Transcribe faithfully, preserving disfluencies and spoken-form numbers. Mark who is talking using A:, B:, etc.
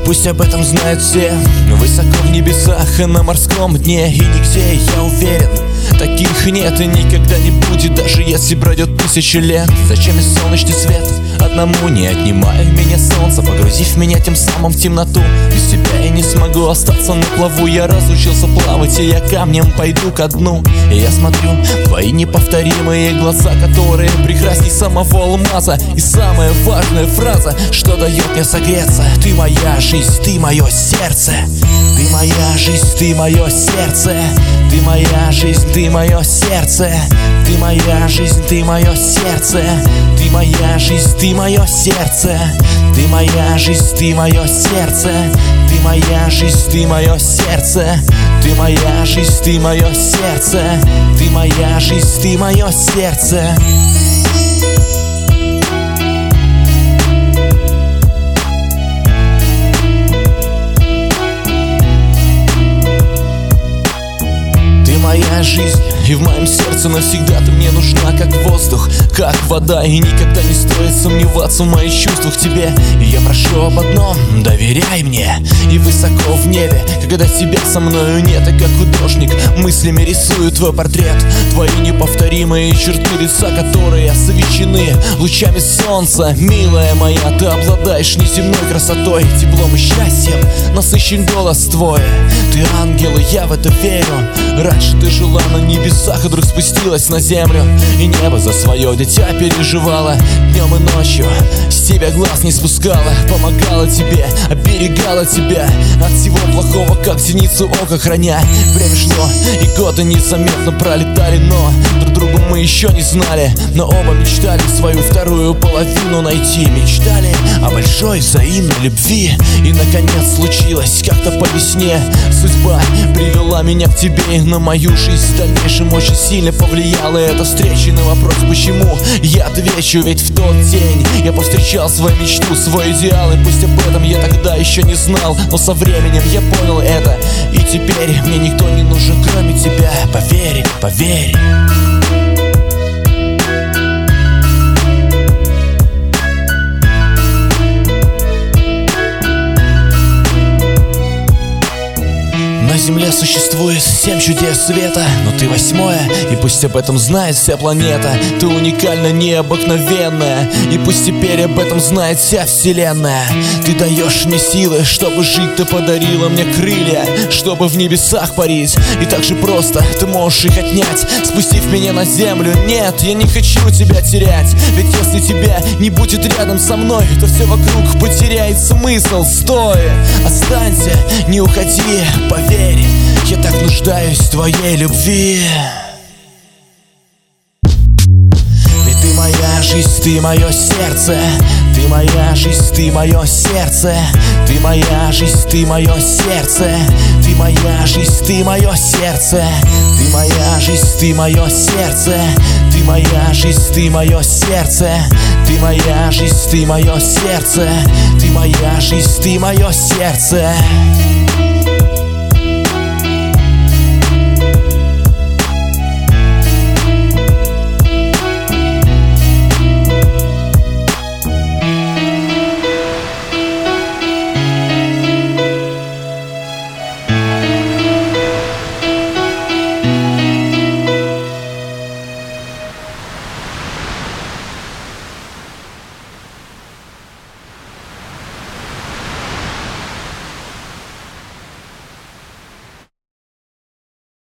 A: пусть об этом знают все. Высоко в небесах и на морском дне, и нигде, я уверен, таких нет и никогда не будет, даже если пройдет тысячи лет. Зачем мне солнечный свет? Одному не отнимай меня солнце, погрузив меня тем самым в темноту. Без тебя я не смогу остаться на плаву. Я разучился плавать, и я камнем пойду ко дну. И я смотрю в твои неповторимые глаза, которые прекрасней самого алмаза. И самая важная фраза, что дает мне согреться: ты моя жизнь, ты мое сердце. Ты моя жизнь, ты мое сердце. Ты моя жизнь, ты мое сердце. Ты моя жизнь, ты мое сердце. Ты моя жизнь, ты мое сердце. Ты моя жизнь, ты мое сердце. Ты моя жизнь, ты мое сердце. Ты моя жизнь, ты мое сердце. Ты моя жизнь, ты мое сердце. Моя жизнь, и в моем сердце навсегда ты мне нужна, как воздух, как вода. И никогда не стоит сомневаться в моих чувствах к тебе. И я прошу об одном: доверяй мне. И высоко в небе, когда тебя со мною нет, и как художник мыслями рисую твой портрет. Твои неповторимые черты лица, которые освещены лучами солнца. Милая моя, ты обладаешь неземной красотой, теплом и счастьем насыщен голос твой. Ты ангел, и я в это верю. Раньше ты жила на небесах, и вдруг спустилась на землю, и небо за свое дитя переживала днем и ночью. С тебя глаз не спускала, помогала тебе, оберегала тебя от всего плохого, как зеницу ока храня. Время шло, и годы незаметно пролетали, но друг друга мы еще не знали. Но оба мечтали свою вторую половину найти. Мечтали о большой взаимной любви. И наконец случилось как-то по весне. Судьба привела меня к тебе, и на мою жизнь в дальнейшем очень сильно повлияла эта встреча. На вопрос почему, я отвечу: ведь в тот день я повстречал свою мечту, свой идеал. И пусть об этом я тогда еще не знал, но со временем я понял это. И теперь мне никто не нужен, кроме тебя. Поверь, поверь. На земле существует семь чудес света, но ты восьмое, и пусть об этом знает вся планета. Ты уникальна, необыкновенная, и пусть теперь об этом знает вся вселенная. Ты даешь мне силы, чтобы жить, ты подарила мне крылья, чтобы в небесах парить. И так же просто ты можешь их отнять, спустив меня на землю. Нет, я не хочу тебя терять, ведь если тебя не будет рядом со мной, то все вокруг потеряет смысл. Стой, останься, не уходи, поверь, я так нуждаюсь в твоей любви. Ведь ты моя жизнь, ты мое сердце. Ты моя жизнь, ты мое сердце. Ты моя жизнь, ты мое сердце. Ты моя жизнь, ты мое сердце. Ты моя жизнь, ты мое сердце. Ты моя жизнь, ты мое сердце. Ты моя жизнь, ты мое сердце. Ты моя жизнь, ты мое сердце.